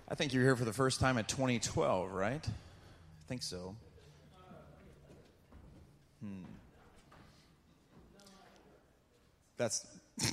I think you're here for the first time at 2012, right? I think so. That's...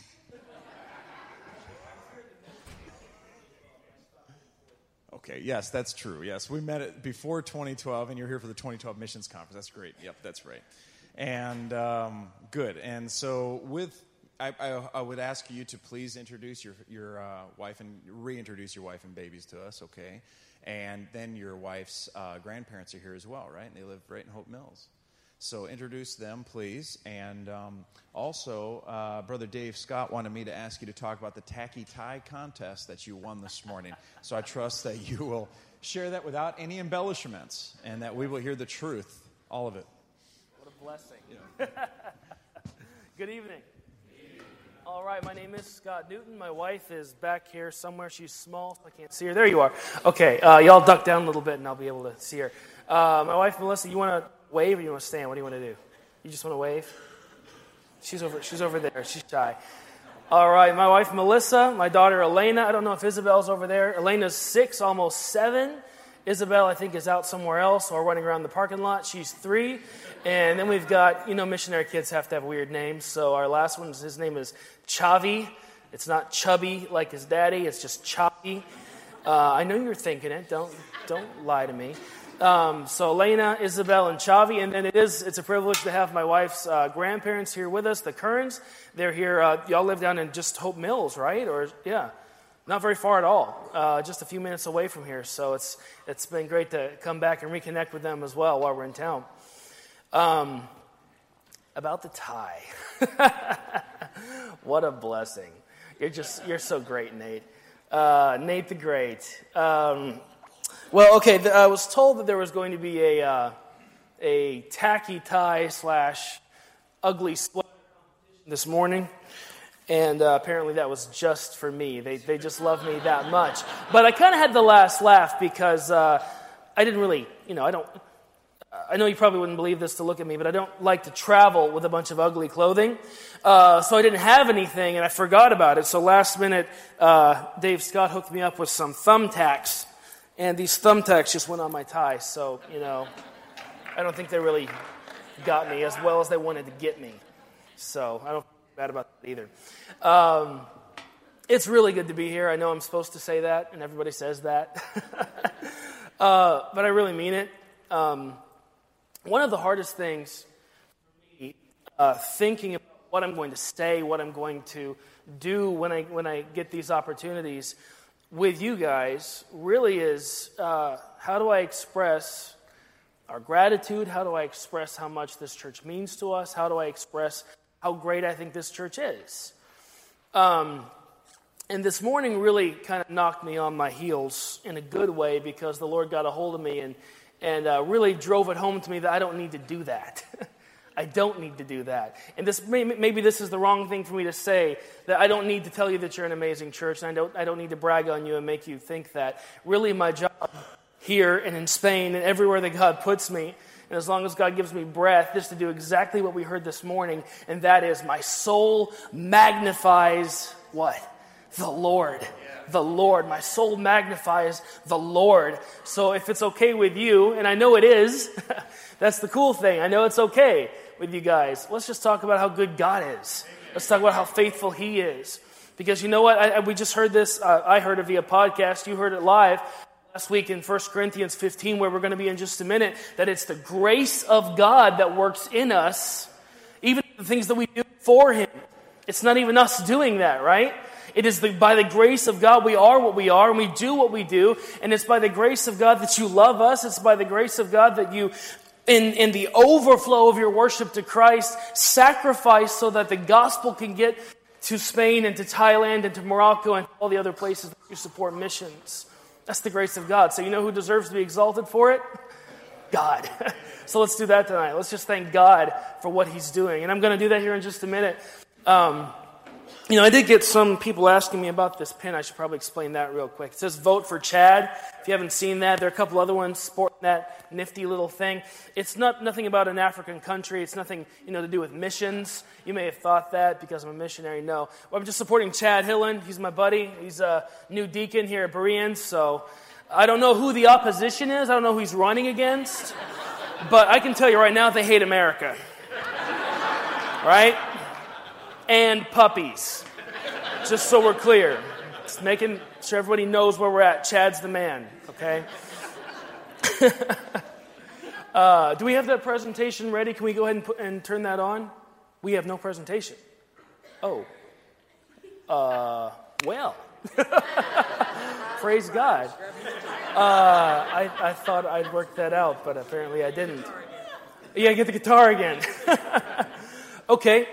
Okay, yes, that's true. Yes, we met it before 2012, and you're here for the 2012 Missions Conference. That's great. Yep, that's right. And good. And so I would ask you to please introduce your wife and reintroduce your wife and babies to us, okay? And then your wife's grandparents are here as well, right? And they live right in Hope Mills. So introduce them, please. And also, Brother Dave Scott wanted me to ask you to talk about the tacky tie contest that you won this morning. So I trust that you will share that without any embellishments and that we will hear the truth, all of it. What a blessing. Yeah. Good evening. All right, my name is Scott Newton. My wife is back here somewhere. She's small, so I can't see her. There you are. Okay, y'all duck down a little bit, and I'll be able to see her. My wife, Melissa, you want to wave or you want to stand? What do you want to do? You just want to wave? She's over there. She's shy. All right, my wife, Melissa. My daughter, Elena. I don't know if Isabel's over there. Elena's 6, almost 7. Isabel, I think, is out somewhere else or running around the parking lot. She's 3. And then we've got, missionary kids have to have weird names. So our last one, his name is Chavi. It's not chubby like his daddy. It's just Chavi. I know you're thinking it. Don't lie to me. So Elena, Isabel, and Chavi. And then it's a privilege to have my wife's grandparents here with us, the Kerns. They're here. Y'all live down in just Hope Mills, right? Or, yeah. Not very far at all, just a few minutes away from here. So it's been great to come back and reconnect with them as well while we're in town. About the tie. What a blessing. You're so great, Nate. Nate the Great. I was told that there was going to be a tacky tie / ugly sweater this morning. And apparently that was just for me. They just love me that much. But I kind of had the last laugh because I didn't really, I know you probably wouldn't believe this to look at me, but I don't like to travel with a bunch of ugly clothing. So I didn't have anything, and I forgot about it. So last minute, Dave Scott hooked me up with some thumbtacks. And these thumbtacks just went on my tie. So, I don't think they really got me as well as they wanted to get me. So I don't feel bad about that either. It's really good to be here. I know I'm supposed to say that, and everybody says that. But I really mean it. One of the hardest things for me, thinking about what I'm going to say, what I'm going to do when I get these opportunities with you guys, really is how do I express our gratitude? How do I express how much this church means to us? How do I express how great I think this church is? And this morning really kind of knocked me on my heels in a good way because the Lord got a hold of me and really drove it home to me that I don't need to do that. I don't need to do that. And maybe this is the wrong thing for me to say, that I don't need to tell you that you're an amazing church, and I don't need to brag on you and make you think that. Really, my job here and in Spain and everywhere that God puts me, and as long as God gives me breath, is to do exactly what we heard this morning, and that is my soul magnifies what? The Lord. The Lord. My soul magnifies the Lord. So if it's okay with you, and I know it is, that's the cool thing. I know it's okay with you guys. Let's just talk about how good God is. Let's talk about how faithful He is. Because you know what? We just heard this. I heard it via podcast. You heard it live last week in 1 Corinthians 15, where we're going to be in just a minute, that it's the grace of God that works in us, even the things that we do for Him. It's not even us doing that, right? It is by the grace of God we are what we are, and we do what we do, and it's by the grace of God that you love us. It's by the grace of God that you, in the overflow of your worship to Christ, sacrifice so that the gospel can get to Spain and to Thailand and to Morocco and all the other places that you support missions. That's the grace of God. So you know who deserves to be exalted for it? God. So let's do that tonight. Let's just thank God for what He's doing. And I'm going to do that here in just a minute. I did get some people asking me about this pin. I should probably explain that real quick. It says Vote for Chad. If you haven't seen that, there are a couple other ones sporting that nifty little thing. It's nothing about an African country. It's nothing, to do with missions. You may have thought that because I'm a missionary. No. Well, I'm just supporting Chad Hillen. He's my buddy. He's a new deacon here at Bereans. So I don't know who the opposition is. I don't know who he's running against. But I can tell you right now, they hate America. Right? And puppies. Just so we're clear. Just making sure everybody knows where we're at. Chad's the man, okay? Do we have that presentation ready? Can we go ahead and turn that on? We have no presentation. Oh. Well. Praise God. I thought I'd worked that out, but apparently I didn't. Yeah, get the guitar again. Okay.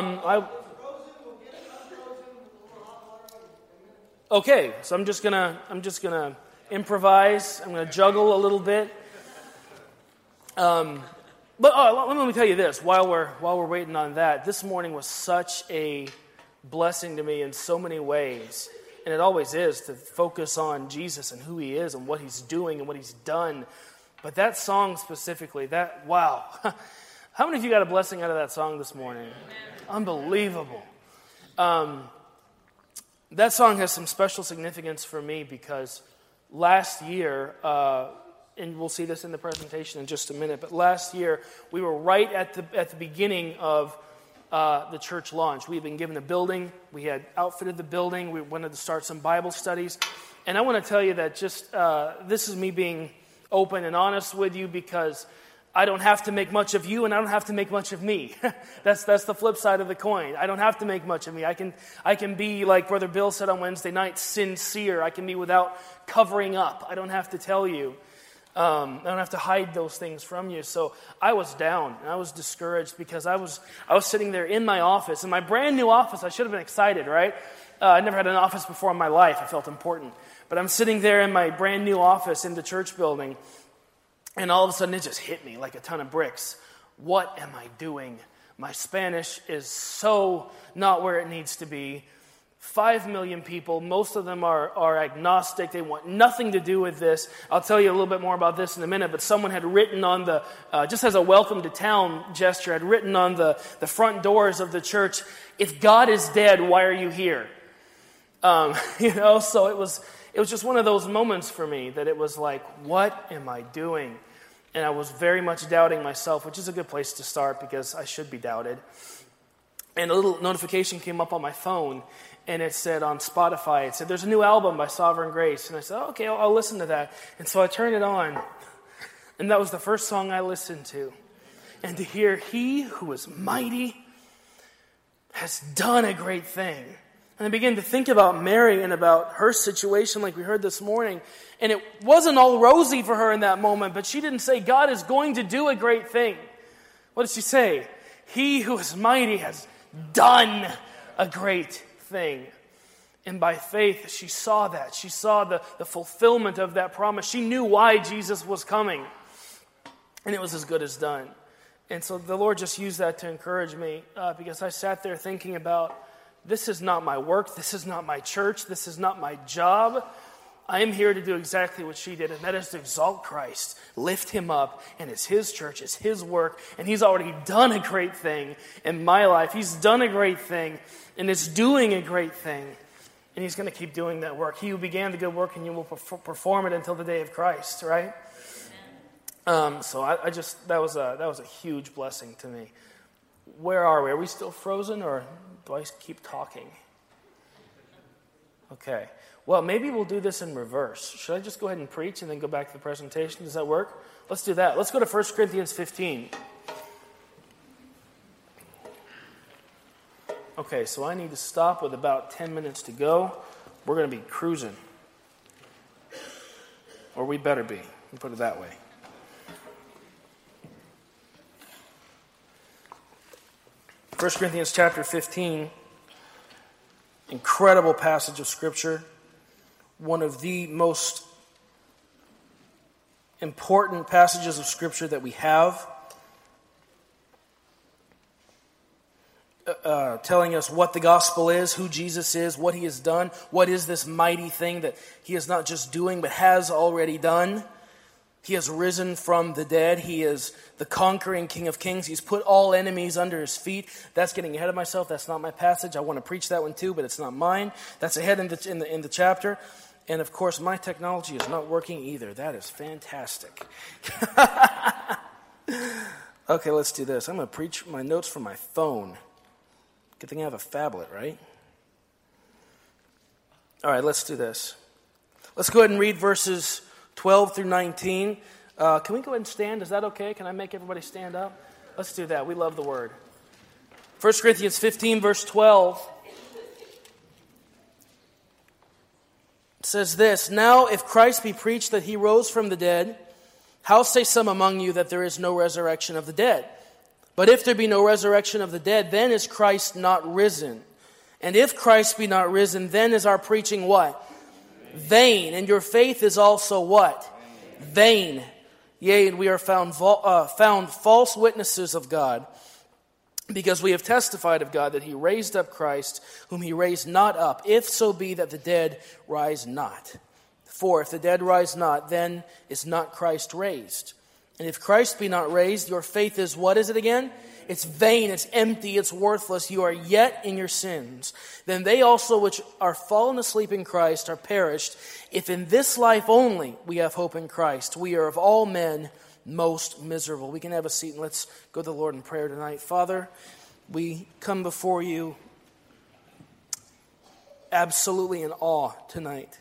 Okay, so I'm just gonna improvise. I'm gonna juggle a little bit. But let me tell you this: while we're waiting on that, this morning was such a blessing to me in so many ways, and it always is, to focus on Jesus and who He is and what He's doing and what He's done. But that song specifically, wow! How many of you got a blessing out of that song this morning? Unbelievable. That song has some special significance for me because last year, and we'll see this in the presentation in just a minute, but last year we were right at the beginning of the church launch. We had been given a building. We had outfitted the building. We wanted to start some Bible studies. And I want to tell you that this is me being open and honest with you because I don't have to make much of you, and I don't have to make much of me. That's the flip side of the coin. I don't have to make much of me. I can be, like Brother Bill said on Wednesday night, sincere. I can be without covering up. I don't have to tell you. I don't have to hide those things from you. So I was down, and I was discouraged because I was sitting there in my office, in my brand new office. I should have been excited, right? I never had an office before in my life. I felt important. But I'm sitting there in my brand new office in the church building, and all of a sudden, it just hit me like a ton of bricks. What am I doing? My Spanish is so not where it needs to be. 5 million people, most of them are agnostic. They want nothing to do with this. I'll tell you a little bit more about this in a minute, but someone had written on just as a welcome to town gesture, had written on the front doors of the church, "If God is dead, why are you here?" So it was just one of those moments for me that it was like, what am I doing? And I was very much doubting myself, which is a good place to start because I should be doubted. And a little notification came up on my phone, and it said on Spotify, it said, "There's a new album by Sovereign Grace." And I said, okay, I'll listen to that. And so I turned it on, and that was the first song I listened to. And to hear, "He who is mighty has done a great thing." And I began to think about Mary and about her situation like we heard this morning. And it wasn't all rosy for her in that moment, but she didn't say, "God is going to do a great thing." What did she say? "He who is mighty has done a great thing." And by faith, she saw that. She saw the fulfillment of that promise. She knew why Jesus was coming. And it was as good as done. And so the Lord just used that to encourage me because I sat there thinking about, this is not my work, this is not my church, this is not my job. I am here to do exactly what she did, and that is to exalt Christ, lift Him up, and it's His church, it's His work, and He's already done a great thing in my life. He's done a great thing, and is doing a great thing, and He's going to keep doing that work. He who began the good work, and you will perform it until the day of Christ, right? So that was a huge blessing to me. Where are we? Are we still frozen, or do I keep talking? Okay. Well, maybe we'll do this in reverse. Should I just go ahead and preach and then go back to the presentation? Does that work? Let's do that. Let's go to 1 Corinthians 15. Okay, so I need to stop with about 10 minutes to go. We're going to be cruising. Or we better be. Let me put it that way. First Corinthians chapter 15, incredible passage of Scripture, one of the most important passages of Scripture that we have. telling us what the gospel is, who Jesus is, what he has done, what is this mighty thing that he is not just doing but has already done. He has risen from the dead. He is the conquering King of Kings. He's put all enemies under his feet. That's getting ahead of myself. That's not my passage. I want to preach that one too, but it's not mine. That's ahead in the chapter. And of course, my technology is not working either. That is fantastic. Okay, let's do this. I'm going to preach my notes from my phone. Good thing I have a phablet, right? All right, let's do this. Let's go ahead and read verses 12 through 19. Can we go ahead and stand? Is that okay? Can I make everybody stand up? Let's do that. We love the word. 1 Corinthians 15, verse 12. It says this, "Now if Christ be preached that he rose from the dead, how say some among you that there is no resurrection of the dead? But if there be no resurrection of the dead, then is Christ not risen. And if Christ be not risen, then is our preaching what? Vain. And your faith is also what? Vain. Yea, and we are found false witnesses of God, because we have testified of God that he raised up Christ, whom he raised not up, if so be that the dead rise not. For if the dead rise not, then is not Christ raised. And if Christ be not raised, your faith is," what is it again? "It's vain, it's empty, it's worthless. You are yet in your sins. Then they also which are fallen asleep in Christ are perished. If in this life only we have hope in Christ, we are of all men most miserable." We can have a seat and let's go to the Lord in prayer tonight. Father, we come before you absolutely in awe tonight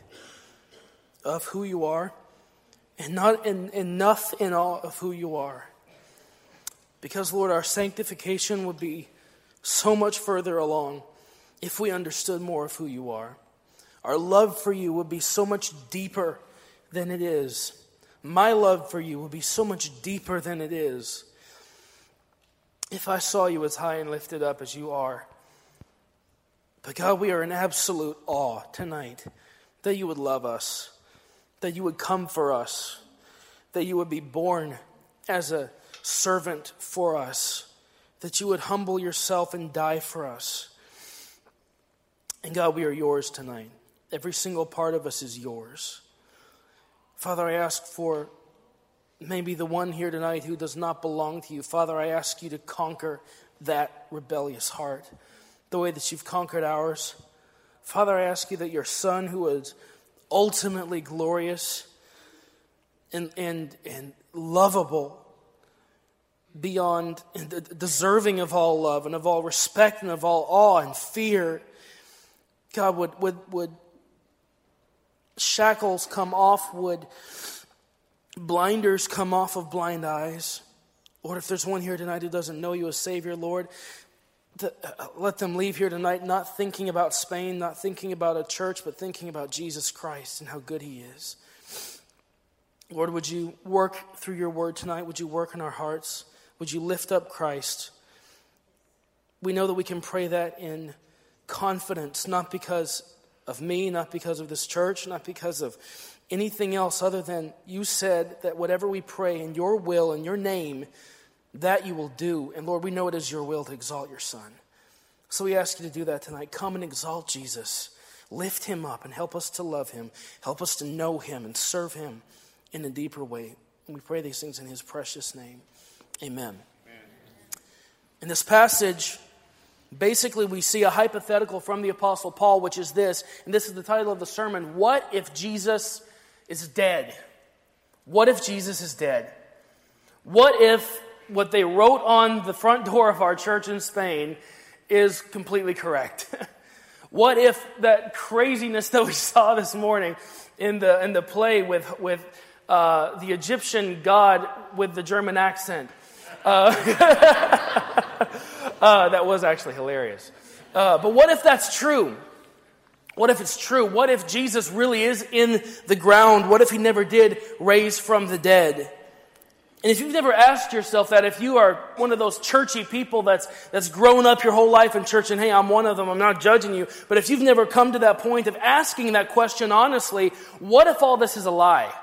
of who you are, and not enough in awe of who you are. Because, Lord, our sanctification would be so much further along if we understood more of who you are. Our love for you would be so much deeper than it is. My love for you would be so much deeper than it is if I saw you as high and lifted up as you are. But God, we are in absolute awe tonight that you would love us, that you would come for us, that you would be born as a servant for us, that you would humble yourself and die for us. And God, we are yours tonight. Every single part of us is yours. Father, I ask for maybe the one here tonight who does not belong to you. Father, I ask you to conquer that rebellious heart the way that you've conquered ours. Father, I ask you that your Son, who is ultimately glorious and lovable, beyond deserving of all love and of all respect and of all awe and fear, God, would shackles come off, would blinders come off of blind eyes. Lord, if there's one here tonight who doesn't know you as Savior, Lord, let them leave here tonight not thinking about Spain, not thinking about a church, but thinking about Jesus Christ and how good he is. Lord, would you work through your word tonight? Would you work in our hearts? Would you lift up Christ? We know that we can pray that in confidence, not because of me, not because of this church, not because of anything else other than you said that whatever we pray in your will, in your name, that you will do. And Lord, we know it is your will to exalt your Son. So we ask you to do that tonight. Come and exalt Jesus. Lift him up and help us to love him. Help us to know him and serve him in a deeper way. And we pray these things in his precious name. Amen. In this passage, basically we see a hypothetical from the Apostle Paul, which is this, and this is the title of the sermon: what if Jesus is dead? What if Jesus is dead? What if what they wrote on the front door of our church in Spain is completely correct? What if that craziness that we saw this morning in the play with the Egyptian god with the German accent? That was actually hilarious. But what if that's true? What if it's true? What if Jesus really is in the ground? What if he never did raise from the dead? And if you've never asked yourself that, if you are one of those churchy people that's grown up your whole life in church, and hey, I'm one of them, I'm not judging you, but if you've never come to that point of asking that question honestly, what if all this is a lie?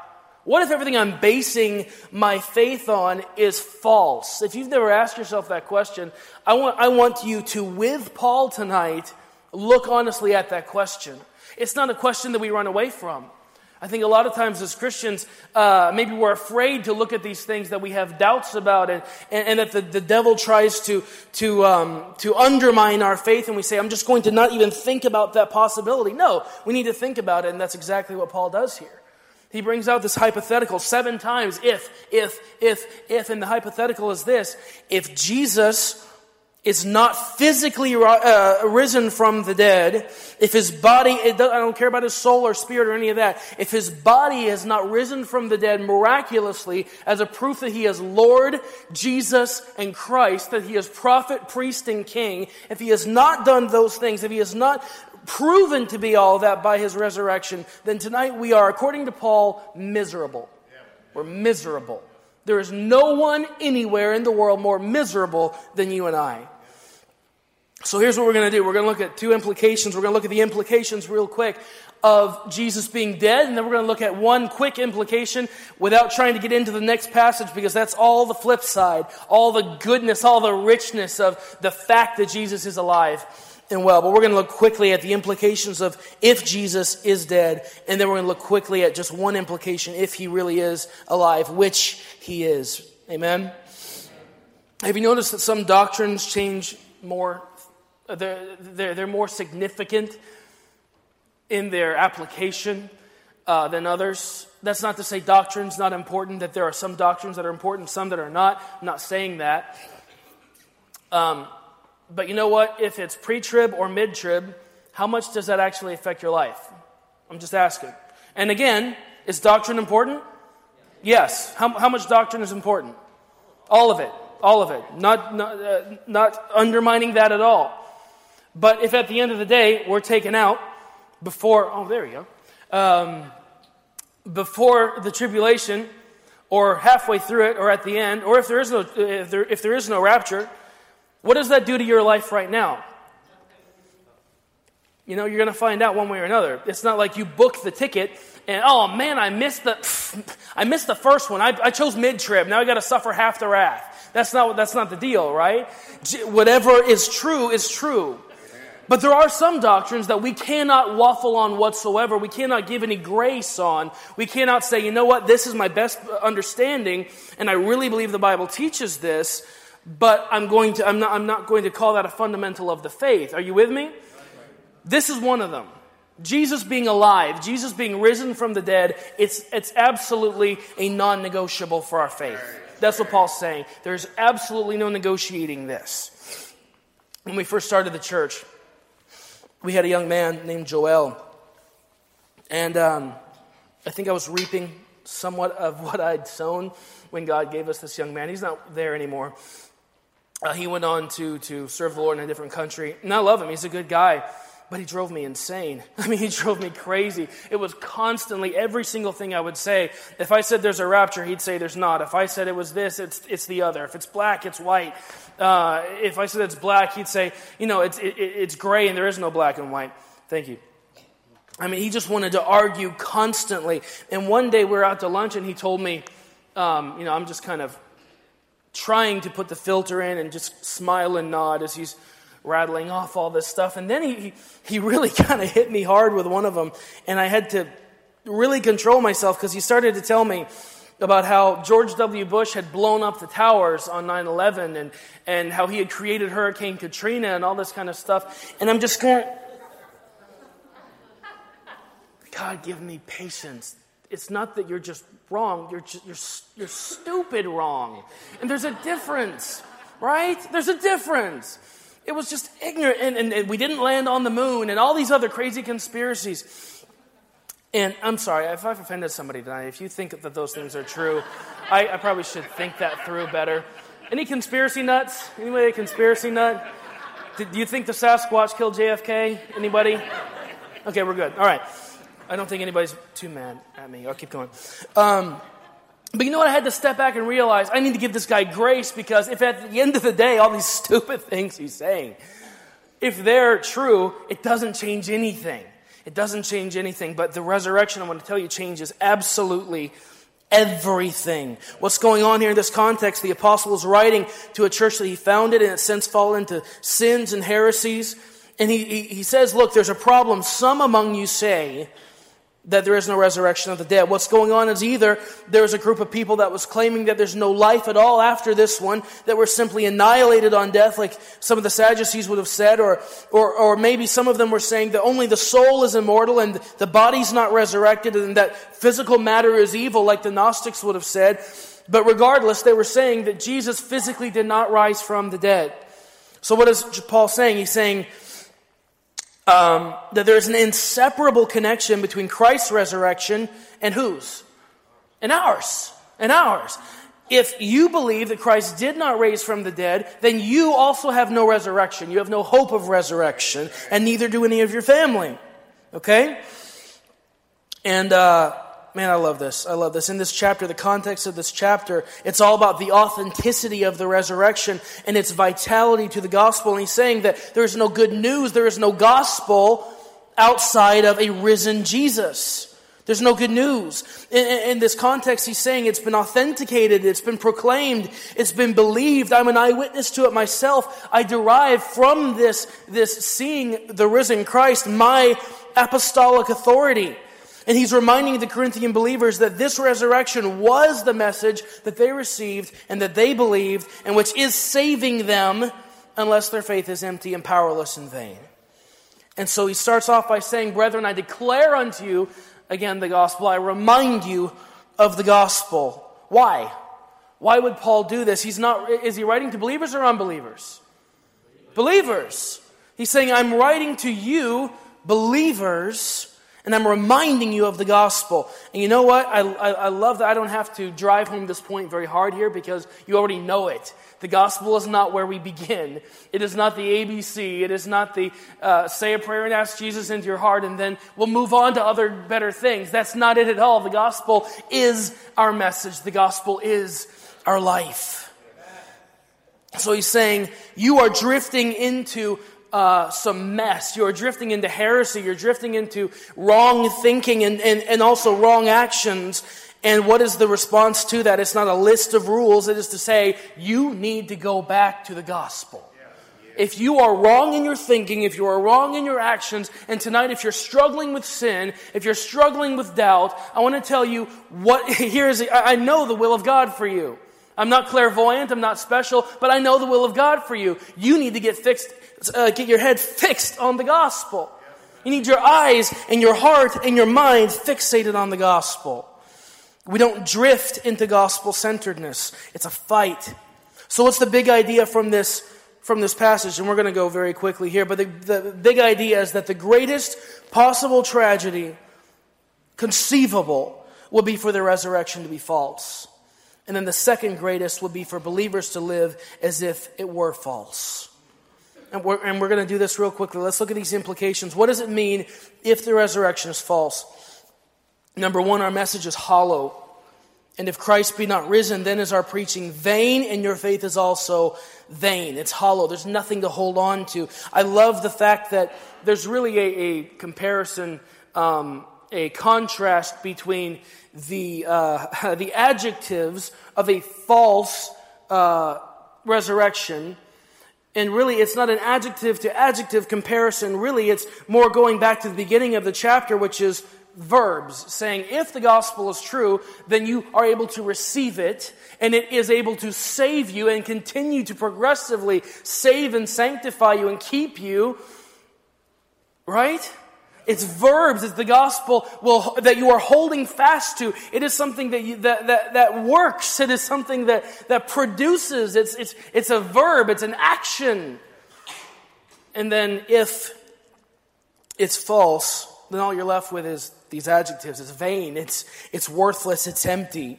What if everything I'm basing my faith on is false? If you've never asked yourself that question, I want you to, with Paul tonight, look honestly at that question. It's not a question that we run away from. I think a lot of times as Christians, maybe we're afraid to look at these things that we have doubts about, and that the devil tries to undermine our faith, and we say, I'm just going to not even think about that possibility. No, we need to think about it, and that's exactly what Paul does here. He brings out this hypothetical 7 times, if, and the hypothetical is this: if Jesus is not physically risen from the dead, if his body, I don't care about his soul or spirit or any of that, if his body has not risen from the dead miraculously as a proof that he is Lord, Jesus, and Christ, that he is prophet, priest, and king, if he has not done those things, if he has not proven to be all that by his resurrection, then tonight we are, according to Paul, miserable. We're miserable. There is no one anywhere in the world more miserable than you and I. So here's what we're going to do. We're going to look at 2 implications. We're going to look at the implications real quick of Jesus being dead, and then we're going to look at one quick implication without trying to get into the next passage, because that's all the flip side, all the goodness, all the richness of the fact that Jesus is alive and well. But we're going to look quickly at the implications of if Jesus is dead, and then we're going to look quickly at just one implication if he really is alive, which he is. Amen? Have you noticed that some doctrines change more? They're more significant in their application than others. That's not to say doctrine's not important, that there are some doctrines that are important, some that are not. I'm not saying that. But you know what? If it's pre-trib or mid-trib, how much does that actually affect your life? I'm just asking. And again, is doctrine important? Yes. How much doctrine is important? All of it. All of it. Not undermining that at all. But if at the end of the day we're taken out before, there we go, before the tribulation, or halfway through it, or at the end, or if there is no rapture, what does that do to your life right now? You know, you're going to find out one way or another. It's not like you booked the ticket and, oh man, I missed the first one. I chose mid-trib. Now I got to suffer half the wrath. That's not the deal, right? Whatever is true is true. But there are some doctrines that we cannot waffle on whatsoever. We cannot give any grace on. We cannot say, you know what, this is my best understanding, and I really believe the Bible teaches this, but I'm not going to call that a fundamental of the faith. Are you with me? This is one of them. Jesus being alive, Jesus being risen from the dead, it's absolutely a non-negotiable for our faith. That's what Paul's saying. There's absolutely no negotiating this. When we first started the church, we had a young man named Joel. And I think I was reaping somewhat of what I'd sown when God gave us this young man. He's not there anymore. He went on to serve the Lord in a different country. And I love him. He's a good guy. But he drove me insane. I mean, he drove me crazy. It was constantly, every single thing I would say. If I said there's a rapture, he'd say there's not. If I said it was this, it's the other. If it's black, it's white. If I said it's black, he'd say, it's gray and there is no black and white. Thank you. I mean, he just wanted to argue constantly. And one day we were out to lunch and he told me, I'm just kind of trying to put the filter in and just smile and nod as he's rattling off all this stuff. And then he really kind of hit me hard with one of them. And I had to really control myself because he started to tell me about how George W. Bush had blown up the towers on 9/11 and how he had created Hurricane Katrina and all this kind of stuff. And I'm just going, God, give me patience. It's not that you're just wrong. You're stupid wrong. And there's a difference, right? There's a difference. It was just ignorant, and we didn't land on the moon, and all these other crazy conspiracies. And I'm sorry, if I've offended somebody tonight, if you think that those things are true, I probably should think that through better. Any conspiracy nuts? Anybody a conspiracy nut? Do you think the Sasquatch killed JFK? Anybody? Okay, we're good. All right. I don't think anybody's too mad at me. I'll keep going. But you know what? I had to step back and realize I need to give this guy grace, because if at the end of the day, all these stupid things he's saying, if they're true, it doesn't change anything. It doesn't change anything. But the resurrection, I want to tell you, changes absolutely Everything. What's going on here in this context? The apostle is writing to a church that he founded and has since fallen into sins and heresies. And he says, look, there's a problem. Some among you say that there is no resurrection of the dead. What's going on is either there's a group of people that was claiming that there's no life at all after this one, that we're simply annihilated on death, like some of the Sadducees would have said, or maybe some of them were saying that only the soul is immortal and the body's not resurrected, and that physical matter is evil, like the Gnostics would have said. But regardless, they were saying that Jesus physically did not rise from the dead. So what is Paul saying? He's saying that there's an inseparable connection between Christ's resurrection and whose? And ours. And ours. If you believe that Christ did not raise from the dead, then you also have no resurrection. You have no hope of resurrection, and neither do any of your family. Okay? And man, I love this. I love this. In this chapter, the context of this chapter, it's all about the authenticity of the resurrection and its vitality to the gospel. And he's saying that there is no good news, there is no gospel outside of a risen Jesus. There's no good news. In this context, he's saying it's been authenticated, it's been proclaimed, it's been believed. I'm an eyewitness to it myself. I derive from this seeing the risen Christ my apostolic authority. And he's reminding the Corinthian believers that this resurrection was the message that they received and that they believed, and which is saving them unless their faith is empty and powerless and vain. And so he starts off by saying, brethren, I declare unto you, again, the gospel. I remind you of the gospel. Why? Why would Paul do this? Is he writing to believers or unbelievers? Believers. He's saying, I'm writing to you, believers, and I'm reminding you of the gospel. And you know what? I love that I don't have to drive home this point very hard here, because you already know it. The gospel is not where we begin. It is not the ABC. It is not the say a prayer and ask Jesus into your heart and then we'll move on to other better things. That's not it at all. The gospel is our message. The gospel is our life. So he's saying, you are drifting into some mess. You're drifting into heresy. You're drifting into wrong thinking and also wrong actions. And what is the response to that? It's not a list of rules. It is to say, you need to go back to the gospel. If you are wrong in your thinking, if you are wrong in your actions, and tonight if you're struggling with sin, if you're struggling with doubt, I want to tell you I know the will of God for you. I'm not clairvoyant, I'm not special, but I know the will of God for you. You need to get your head fixed on the gospel. You need your eyes and your heart and your mind fixated on the gospel. We don't drift into gospel-centeredness. It's a fight. So what's the big idea from this passage? And we're going to go very quickly here. But the big idea is that the greatest possible tragedy conceivable will be for the resurrection to be false. And then the second greatest would be for believers to live as if it were false. And we're going to do this real quickly. Let's look at these implications. What does it mean if the resurrection is false? Number one, our message is hollow. And if Christ be not risen, then is our preaching vain, and your faith is also vain. It's hollow. There's nothing to hold on to. I love the fact that there's really a comparison, a contrast between the adjectives of a false resurrection. And really, it's not an adjective to adjective comparison. Really, it's more going back to the beginning of the chapter, which is verbs, saying if the gospel is true, then you are able to receive it, and it is able to save you and continue to progressively save and sanctify you and keep you. Right? It's verbs. It's the gospel that you are holding fast to. It is something that works. It is something that produces. It's a verb. It's an action. And then if it's false, then all you're left with is these adjectives. It's vain. It's worthless. It's empty.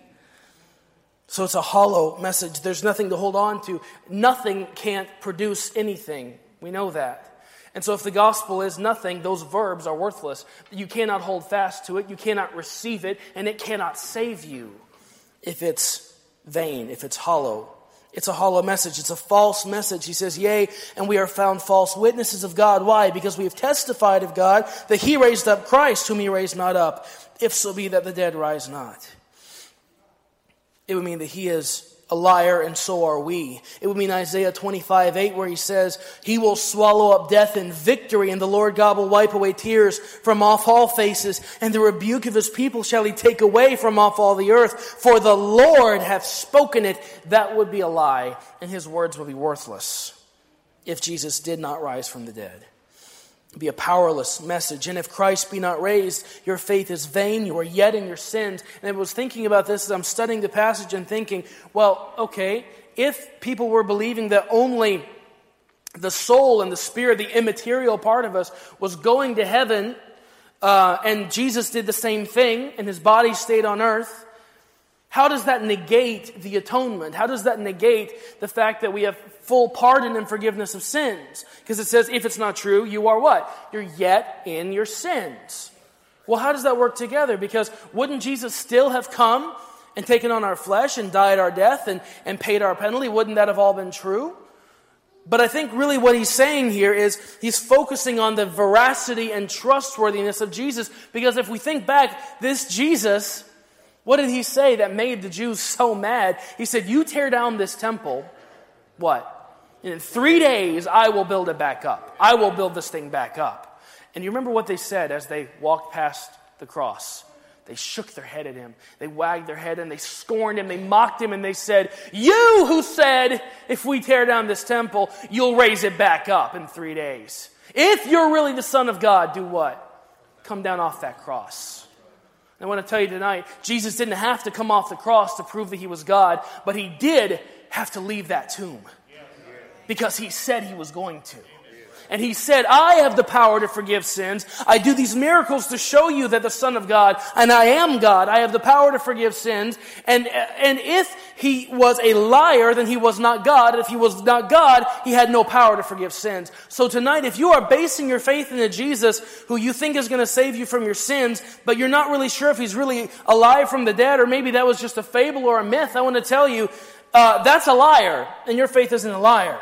So it's a hollow message. There's nothing to hold on to. Nothing can't produce anything. We know that. And so if the gospel is nothing, those verbs are worthless. You cannot hold fast to it. You cannot receive it. And it cannot save you if it's vain, if it's hollow. It's a hollow message. It's a false message. He says, yea, and we are found false witnesses of God. Why? Because we have testified of God that he raised up Christ, whom he raised not up, if so be that the dead rise not. it would mean that he is a liar, and so are we. It would mean Isaiah 25:8, where he says, he will swallow up death in victory, and the Lord God will wipe away tears from off all faces, and the rebuke of his people shall he take away from off all the earth. For the Lord hath spoken it. That would be a lie, and his words would be worthless if Jesus did not rise from the dead. It would be a powerless message. And if Christ be not raised, your faith is vain. You are yet in your sins. And I was thinking about this as I'm studying the passage and thinking, well, okay, if people were believing that only the soul and the spirit, the immaterial part of us, was going to heaven, and Jesus did the same thing, and his body stayed on earth, how does that negate the atonement? How does that negate the fact that we have full pardon and forgiveness of sins? Because it says, if it's not true, you are what? You're yet in your sins. Well, how does that work together? Because wouldn't Jesus still have come and taken on our flesh and died our death and paid our penalty? Wouldn't that have all been true? But I think really what he's saying here is he's focusing on the veracity and trustworthiness of Jesus. Because if we think back, this Jesus, what did he say that made the Jews so mad? He said, you tear down this temple, what? In 3 days, I will build it back up. I will build this thing back up. And you remember what they said as they walked past the cross? They shook their head at him. They wagged their head and they scorned him. They mocked him and they said, you who said, if we tear down this temple, you'll raise it back up in 3 days. If you're really the Son of God, do what? Come down off that cross. And I want to tell you tonight, Jesus didn't have to come off the cross to prove that he was God, but he did have to leave that tomb. Because he said he was going to. And he said, I have the power to forgive sins. I do these miracles to show you that the Son of God, and I am God. I have the power to forgive sins. And if he was a liar, then he was not God. If he was not God, he had no power to forgive sins. So tonight, if you are basing your faith in a Jesus who you think is going to save you from your sins, but you're not really sure if he's really alive from the dead, or maybe that was just a fable or a myth, I want to tell you, that's a liar, and your faith isn't a liar.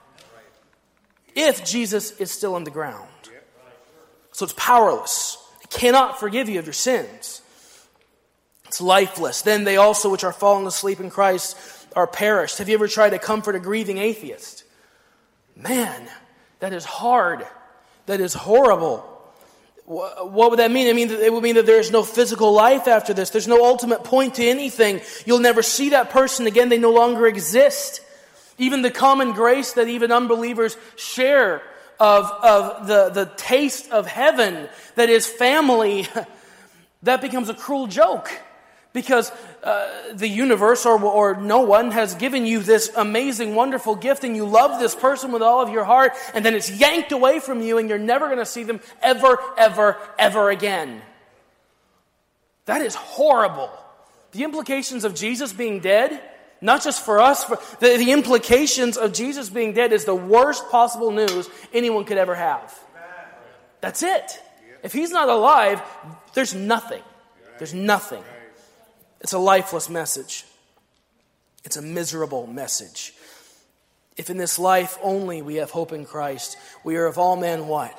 If Jesus is still on the ground. So it's powerless. It cannot forgive you of your sins. It's lifeless. Then they also which are fallen asleep in Christ are perished. Have you ever tried to comfort a grieving atheist? Man, that is hard. That is horrible. What would that mean? It would mean that there is no physical life after this. There's no ultimate point to anything. You'll never see that person again. They no longer exist. Even the common grace that even unbelievers share of the taste of heaven, that is family, that becomes a cruel joke. Because the universe or no one has given you this amazing, wonderful gift, and you love this person with all of your heart, and then it's yanked away from you, and you're never going to see them ever, ever, ever again. That is horrible. The implications of Jesus being dead, not just for us, the implications of Jesus being dead is the worst possible news anyone could ever have. That's it. If he's not alive, there's nothing. There's nothing. It's a lifeless message. It's a miserable message. If in this life only we have hope in Christ, we are of all men what?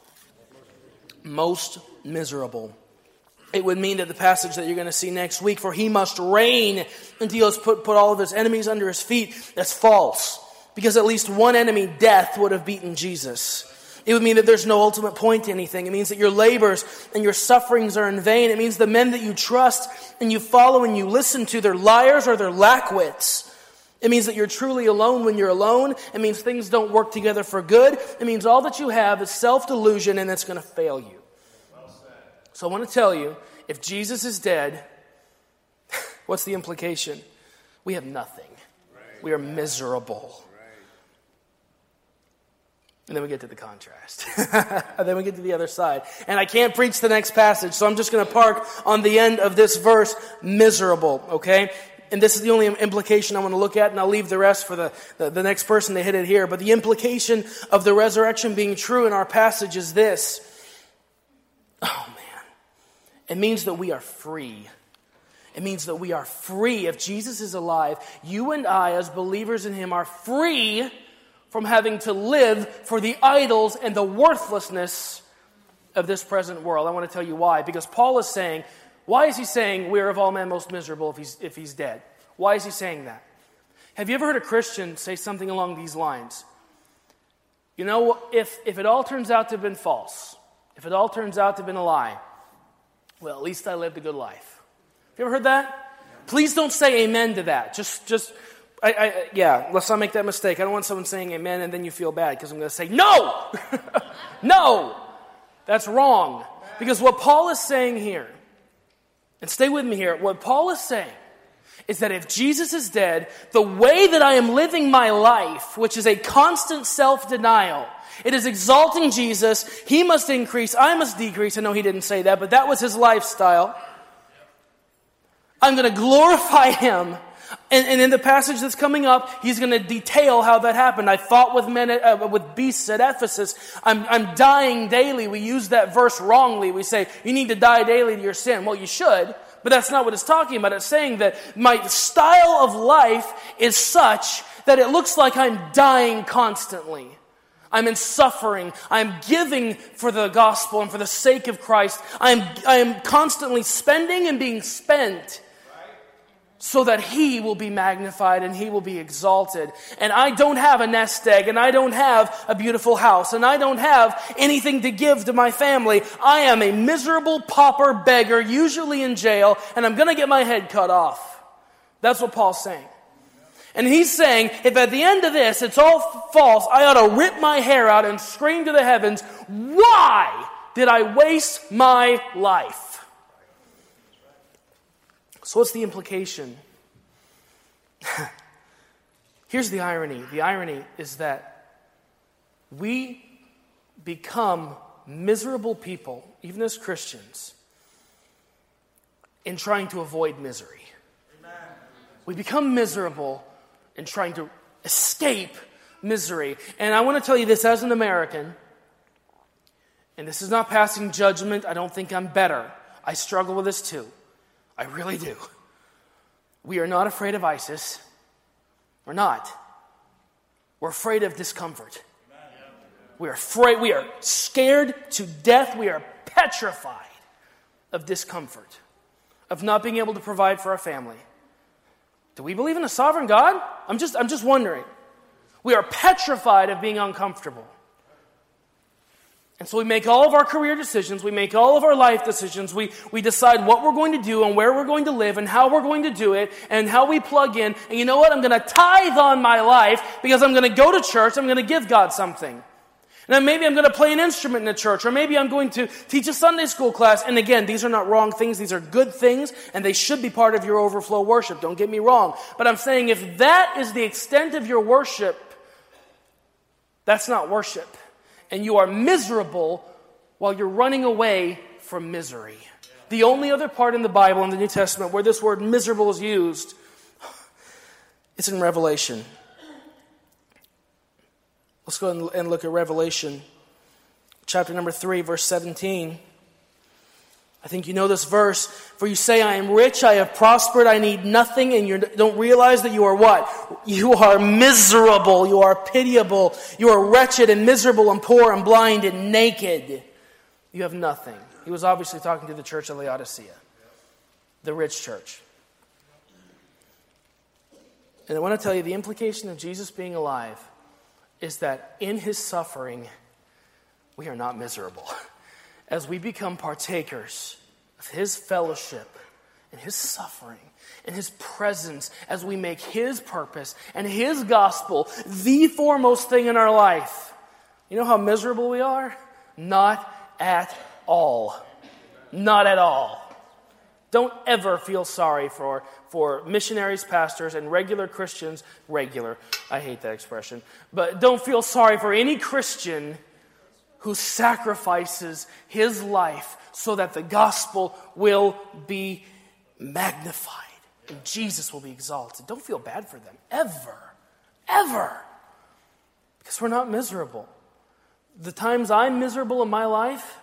Most miserable. It would mean that the passage that you're going to see next week, for he must reign until he has put all of his enemies under his feet, that's false. Because at least one enemy, death, would have beaten Jesus. It would mean that there's no ultimate point to anything. It means that your labors and your sufferings are in vain. It means the men that you trust and you follow and you listen to, they're liars or they're lackwits. It means that you're truly alone when you're alone. It means things don't work together for good. It means all that you have is self-delusion, and it's going to fail you. So I want to tell you, if Jesus is dead, what's the implication? We have nothing. We are miserable. And then we get to the contrast. And then we get to the other side. And I can't preach the next passage, so I'm just going to park on the end of this verse, miserable, okay? And this is the only implication I want to look at, and I'll leave the rest for the next person to hit it here. But the implication of the resurrection being true in our passage is this. Oh, man. It means that we are free. It means that we are free. If Jesus is alive, you and I, as believers in him, are free from having to live for the idols and the worthlessness of this present world. I want to tell you why. Because Paul is saying, why is he saying we are of all men most miserable if he's dead? Why is he saying that? Have you ever heard a Christian say something along these lines? You know, if it all turns out to have been false, if it all turns out to have been a lie, well, at least I lived a good life. Have you ever heard that? Please don't say amen to that. Let's not make that mistake. I don't want someone saying amen and then you feel bad because I'm going to say, no! No! That's wrong. Because what Paul is saying here, and stay with me here, what Paul is saying is that if Jesus is dead, the way that I am living my life, which is a constant self-denial, it is exalting Jesus. He must increase, I must decrease. I know he didn't say that, but that was his lifestyle. I'm going to glorify him. And in the passage that's coming up, he's going to detail how that happened. I fought with beasts at Ephesus. I'm dying daily. We use that verse wrongly. We say, you need to die daily to your sin. Well, you should, but that's not what it's talking about. It's saying that my style of life is such that it looks like I'm dying constantly. I'm in suffering. I'm giving for the gospel and for the sake of Christ. I am constantly spending and being spent so that he will be magnified and he will be exalted. And I don't have a nest egg, and I don't have a beautiful house, and I don't have anything to give to my family. I am a miserable pauper beggar, usually in jail, and I'm going to get my head cut off. That's what Paul's saying. And he's saying, if at the end of this it's all false, I ought to rip my hair out and scream to the heavens, why did I waste my life? So what's the implication? Here's the irony. The irony is that we become miserable people, even as Christians, in trying to avoid misery. Amen. We become miserable in trying to escape misery. And I want to tell you this as an American, and this is not passing judgment. I don't think I'm better. I struggle with this too. I really do. We are not afraid of ISIS. We're not. We're afraid of discomfort. We are afraid. We are scared to death. We are petrified of discomfort, of not being able to provide for our family. Do we believe in a sovereign God? I'm just wondering. We are petrified of being uncomfortable. And so we make all of our career decisions, we make all of our life decisions, we decide what we're going to do and where we're going to live and how we're going to do it and how we plug in. And you know what? I'm going to tithe on my life because I'm going to go to church, I'm going to give God something. And then maybe I'm going to play an instrument in the church, or maybe I'm going to teach a Sunday school class. And again, these are not wrong things, these are good things, and they should be part of your overflow worship. Don't get me wrong. But I'm saying if that is the extent of your worship, that's not worship. And you are miserable while you're running away from misery. The only other part in the Bible, in the New Testament, where this word miserable is used, it's in Revelation. Let's go and look at Revelation, chapter number 3, verse 17. I think you know this verse. For you say, I am rich, I have prospered, I need nothing, and you don't realize that you are what? You are miserable, you are pitiable, you are wretched and miserable and poor and blind and naked. You have nothing. He was obviously talking to the church of Laodicea, the rich church. And I want to tell you, the implication of Jesus being alive is that in his suffering, we are not miserable. As we become partakers of his fellowship and his suffering and his presence, as we make his purpose and his gospel the foremost thing in our life, you know how miserable we are? Not at all. Not at all. Don't ever feel sorry for missionaries, pastors, and regular Christians. Regular, I hate that expression. But don't feel sorry for any Christian who sacrifices his life so that the gospel will be magnified and Jesus will be exalted. Don't feel bad for them, ever, ever, because we're not miserable. The times I'm miserable in my life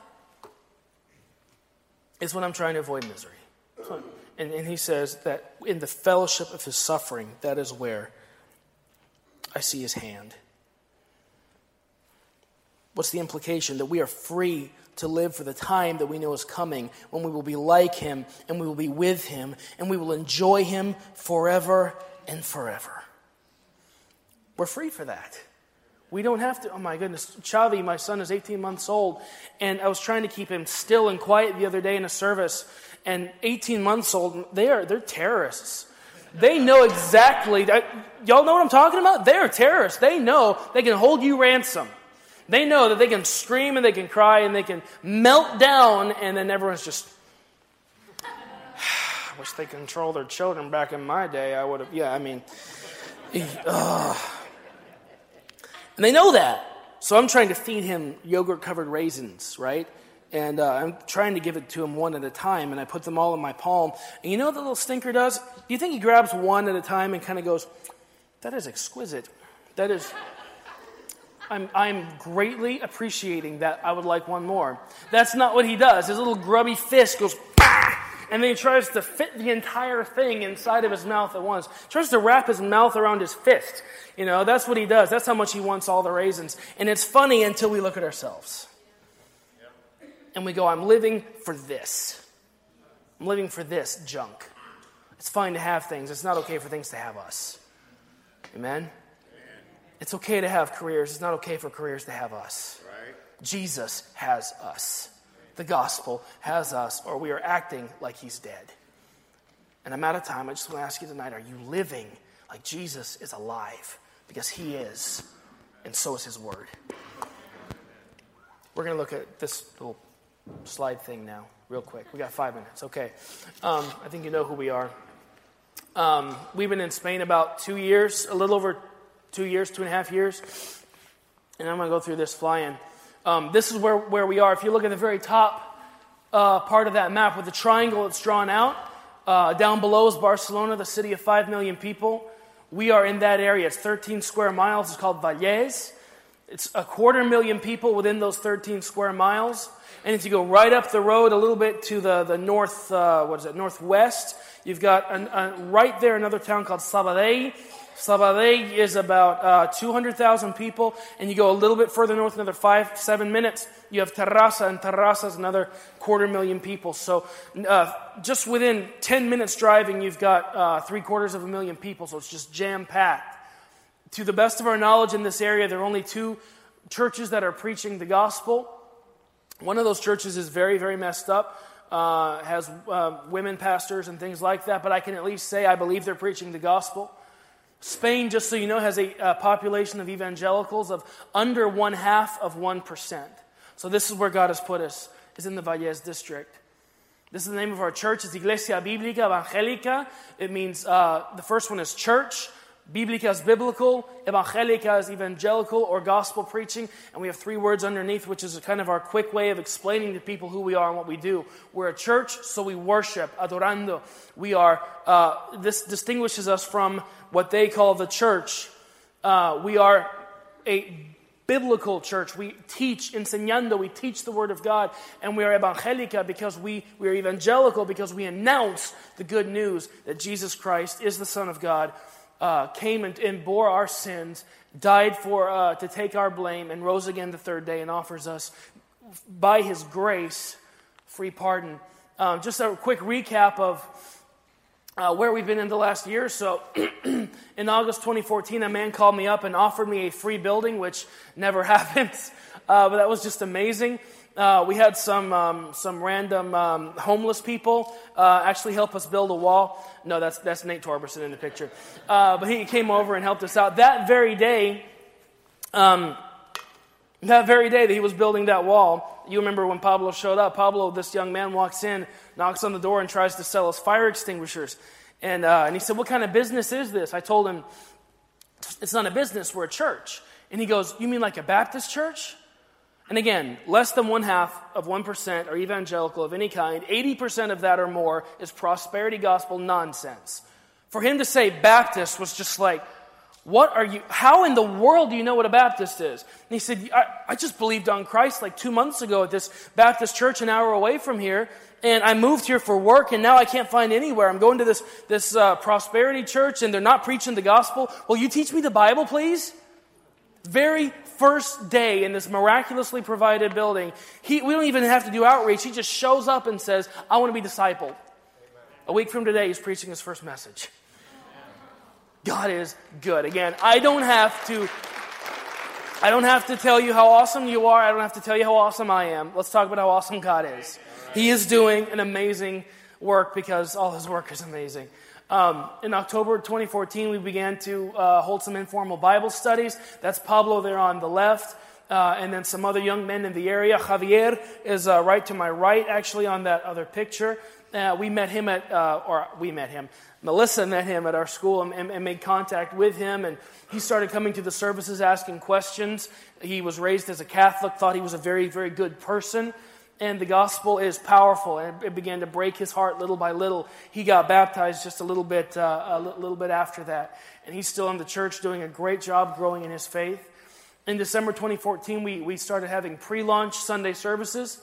is when I'm trying to avoid misery. And he says that in the fellowship of his suffering, that is where I see his hand. What's the implication? That we are free to live for the time that we know is coming, when we will be like him, and we will be with him, and we will enjoy him forever and forever. We're free for that. We don't have to. Oh my goodness. Chavi, my son, is 18 months old, and I was trying to keep him still and quiet the other day in a service, and 18 months old, they're terrorists. They know exactly. Y'all know what I'm talking about? They're terrorists. They know they can hold you ransom. They know that they can scream and they can cry and they can melt down, and then everyone's just, I wish they controlled their children back in my day. I would have, and they know that. So I'm trying to feed him yogurt-covered raisins, right? And I'm trying to give it to him one at a time, and I put them all in my palm. And you know what the little stinker does? Do you think he grabs one at a time and kind of goes, that is exquisite. That is... I'm greatly appreciating that. I would like one more. That's not what he does. His little grubby fist goes, bah! And then he tries to fit the entire thing inside of his mouth at once. Tries to wrap his mouth around his fist. That's what he does. That's how much he wants all the raisins. And it's funny until we look at ourselves. And we go, I'm living for this. I'm living for this junk. It's fine to have things. It's not okay for things to have us. Amen? It's okay to have careers. It's not okay for careers to have us. Right. Jesus has us. The gospel has us, or we are acting like he's dead. And I'm out of time. I just want to ask you tonight, are you living like Jesus is alive? Because he is, and so is his word. We're going to look at this little slide thing now, real quick. We got 5 minutes. Okay. I think you know who we are. We've been in Spain about 2 years, a little over 2 years, 2.5 years. And I'm going to go through this flying. This is where we are. If you look at the very top part of that map with the triangle that's drawn out, down below is Barcelona, the city of 5 million people. We are in that area. It's 13 square miles. It's called Vallès. It's 250,000 people within those 13 square miles. And if you go right up the road a little bit to the northwest, you've got right there another town called Sabadell. Sabadell is about 200,000 people, and you go a little bit further north, another 5-7 minutes, you have Terrassa, and Terrassa is another 250,000 people. So just within 10 minutes driving, you've got 750,000 people, so it's just jam-packed. To the best of our knowledge in this area, there are only 2 churches that are preaching the gospel. One of those churches is very, very messed up, has women pastors and things like that, but I can at least say I believe they're preaching the gospel. Spain, just so you know, has a population of evangelicals of under 0.5%. So this is where God has put us, is in the Vallès district. This is the name of our church. It's Iglesia Bíblica Evangélica. It means, the first one is church. Bíblica is biblical. Evangélica is evangelical or gospel preaching. And we have 3 words underneath, which is kind of our quick way of explaining to people who we are and what we do. We're a church, so we worship, adorando. We are, this distinguishes us from what they call the church. We are a biblical church. We teach, enseñando, we teach the Word of God. And we are evangélica because we are evangelical because we announce the good news that Jesus Christ is the Son of God, came and bore our sins, died to take our blame, and rose again the 3rd day and offers us, by his grace, free pardon. Just a quick recap of where we've been in the last year or so. In August 2014, a man called me up and offered me a free building, which never happens, but that was just amazing. We had some random homeless people actually help us build a wall. No, that's Nate Torberson in the picture. But he came over and helped us out. That very day that he was building that wall, you remember when Pablo showed up. Pablo, this young man, walks in, knocks on the door, and tries to sell us fire extinguishers. And he said, "What kind of business is this?" I told him, "It's not a business, we're a church." And he goes, "You mean like a Baptist church?" And again, less than 0.5% are evangelical of any kind. 80% of that or more is prosperity gospel nonsense. For him to say Baptist was just like, how in the world do you know what a Baptist is? And he said, I just believed on Christ like 2 months ago at this Baptist church an hour away from here. And I moved here for work, and now I can't find anywhere. I'm going to this prosperity church, and they're not preaching the gospel. Will you teach me the Bible, please? Very first day in this miraculously provided building, we don't even have to do outreach. He just shows up and says, I want to be discipled. A week from today, he's preaching his first message. God is good. Again, I don't have to tell you how awesome you are. I don't have to tell you how awesome I am. Let's talk about how awesome God is. He is doing an amazing work because all his work is amazing. In October 2014, we began to hold some informal Bible studies. That's Pablo there on the left, and then some other young men in the area. Javier is right to my right, actually, on that other picture. We met him Melissa met him at our school and made contact with him, and he started coming to the services asking questions. He was raised as a Catholic, thought he was a very, very good person. And the gospel is powerful, and it began to break his heart little by little. He got baptized just a little bit after that, and he's still in the church doing a great job growing in his faith. In December 2014, we started having pre-launch Sunday services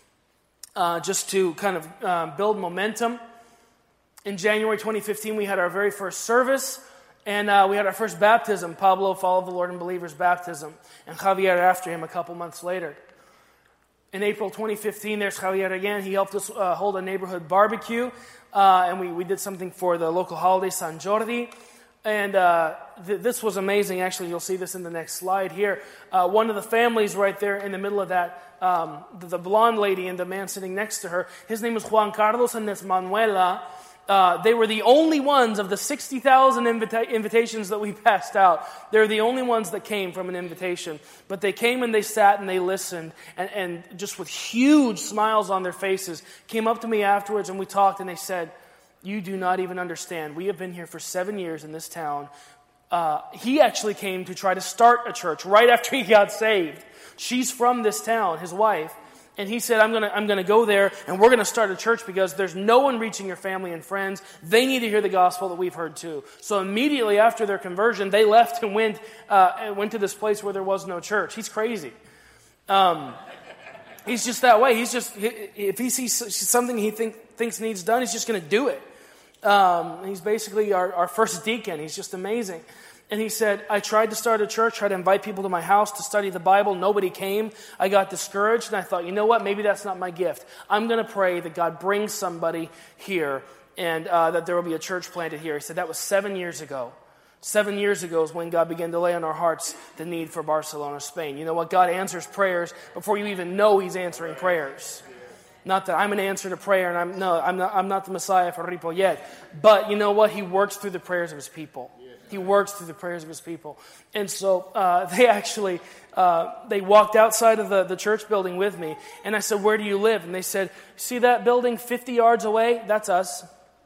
just to kind of build momentum. In January 2015, we had our very first service, and we had our first baptism. Pablo followed the Lord in Believers baptism, and Javier after him a couple months later. In April 2015, there's Javier again. He helped us hold a neighborhood barbecue, and we did something for the local holiday, San Jordi. And this was amazing. Actually, you'll see this in the next slide here. One of the families right there in the middle of that, the blonde lady and the man sitting next to her, his name was Juan Carlos and Miss Manuela. They were the only ones of the 60,000 invitations that we passed out. They're the only ones that came from an invitation. But they came and they sat and they listened, and just with huge smiles on their faces, came up to me afterwards and we talked, and they said, you do not even understand. We have been here for 7 years in this town. He actually came to try to start a church right after he got saved. She's from this town, his wife. And he said, I'm gonna go there, and we're gonna start a church because there's no one reaching your family and friends. They need to hear the gospel that we've heard too. So immediately after their conversion, they left and went to this place where there was no church. He's crazy. He's just that way. If he sees something he thinks needs done, he's just gonna do it. He's basically our first deacon. He's just amazing. And he said, I tried to start a church, tried to invite people to my house to study the Bible. Nobody came. I got discouraged, and I thought, you know what? Maybe that's not my gift. I'm going to pray that God brings somebody here and that there will be a church planted here. He said, that was 7 years ago. 7 years ago is when God began to lay on our hearts the need for Barcelona, Spain. You know what? God answers prayers before you even know He's answering prayers. Not that I'm an answer to prayer, and I'm not the Messiah for Ripollet. But you know what? He works through the prayers of His people. He works through the prayers of His people. And so they actually, they walked outside of the church building with me. And I said, where do you live? And they said, see that building 50 yards away? That's us.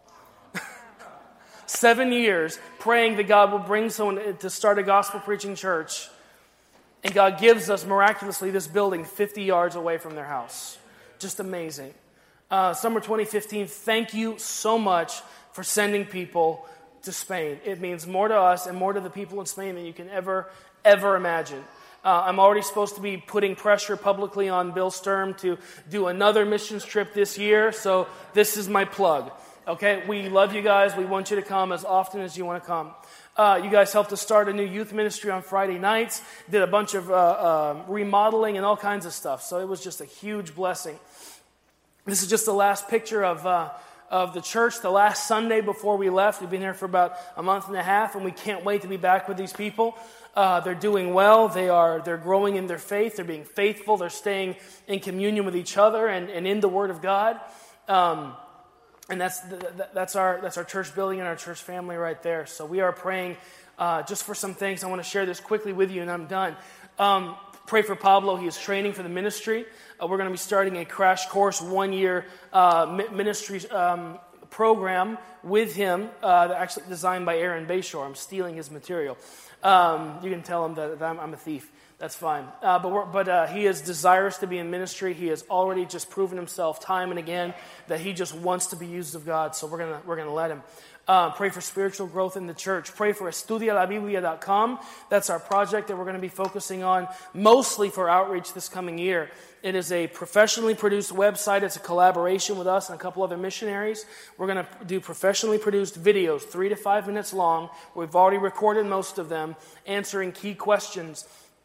7 years praying that God will bring someone to start a gospel preaching church. And God gives us miraculously this building 50 yards away from their house. Just amazing. Summer 2015, thank you so much for sending people to Spain. It means more to us and more to the people in Spain than you can ever imagine. I'm already supposed to be putting pressure publicly on Bill Sturm to do another missions trip this year, so this is my plug. Okay, we love you guys. We want you to come as often as you want to come. You guys helped us start a new youth ministry on Friday nights, did a bunch of remodeling and all kinds of stuff, so it was just a huge blessing. This is just the last picture of the church, the last Sunday before we left. We've been here for about a month and a half, and we can't wait to be back with these people. They're doing well. They're growing in their faith. They're being faithful. They're staying in communion with each other and in the Word of God. And that's our church building and our church family right there. So we are praying just for some things. I want to share this quickly with you, and I'm done. Pray for Pablo. He is training for the ministry. We're going to be starting a crash course 1-year ministry program with him, actually designed by Aaron Bayshore. I'm stealing his material. You can tell him that I'm a thief. That's fine. But he is desirous to be in ministry. He has already just proven himself time and again that he just wants to be used of God. So we're gonna let him. Pray for spiritual growth in the church. Pray for estudialabiblia.com. That's our project that we're going to be focusing on mostly for outreach this coming year. It is a professionally produced website. It's a collaboration with us and a couple other missionaries. We're going to do professionally produced videos, 3 to 5 minutes long. We've already recorded most of them, answering key questions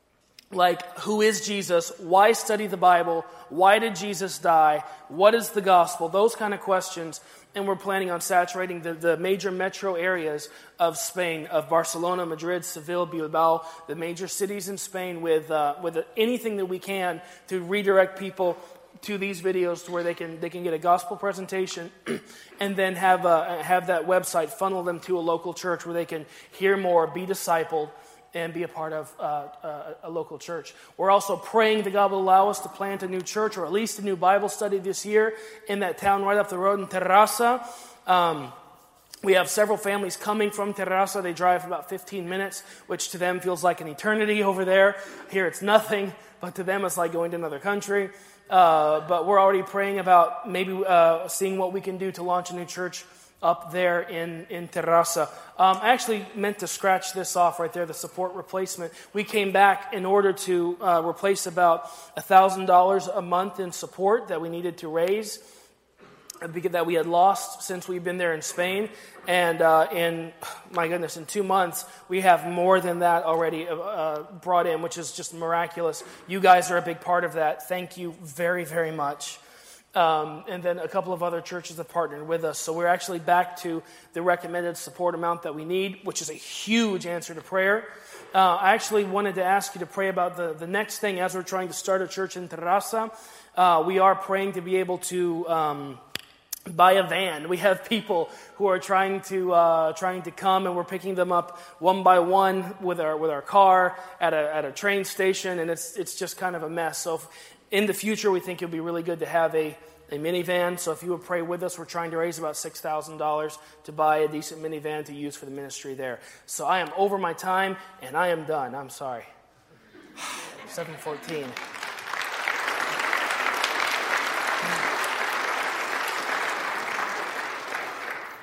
like, who is Jesus? Why study the Bible? Why did Jesus die? What is the gospel? Those kind of questions. And we're planning on saturating the major metro areas of Spain, of Barcelona, Madrid, Seville, Bilbao, the major cities in Spain with anything that we can to redirect people to these videos to where they can get a gospel presentation and then have that website funnel them to a local church where they can hear more, be discipled, and be a part of a local church. We're also praying that God will allow us to plant a new church or at least a new Bible study this year in that town right up the road in Terrassa. We have several families coming from Terrassa. They drive for about 15 minutes, which to them feels like an eternity over there. Here it's nothing, but to them it's like going to another country. But we're already praying about maybe seeing what we can do to launch a new church up there in Terrassa. I actually meant to scratch this off right there, the support replacement. We came back in order to replace about $1,000 a month in support that we needed to raise, that we had lost since we've been there in Spain. And in 2 months, we have more than that already brought in, which is just miraculous. You guys are a big part of that. Thank you very, very much. And then a couple of other churches have partnered with us. So we're actually back to the recommended support amount that we need, which is a huge answer to prayer. I actually wanted to ask you to pray about the next thing as we're trying to start a church in Terrassa. We are praying to be able to buy a van. We have people who are trying to come, and we're picking them up one by one with our car at a train station, and it's just kind of a mess. So in the future, we think it would be really good to have a minivan. So if you would pray with us, we're trying to raise about $6,000 to buy a decent minivan to use for the ministry there. So I am over my time, and I am done. I'm sorry. 7:14.